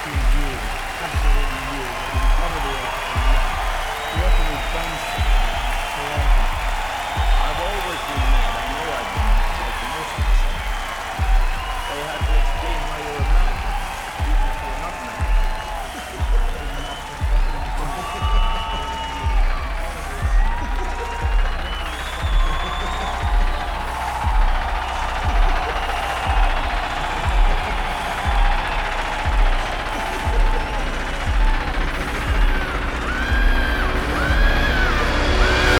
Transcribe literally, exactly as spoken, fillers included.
to you, absolutely you, that you cover the earth for you. What have we done for you? I've always been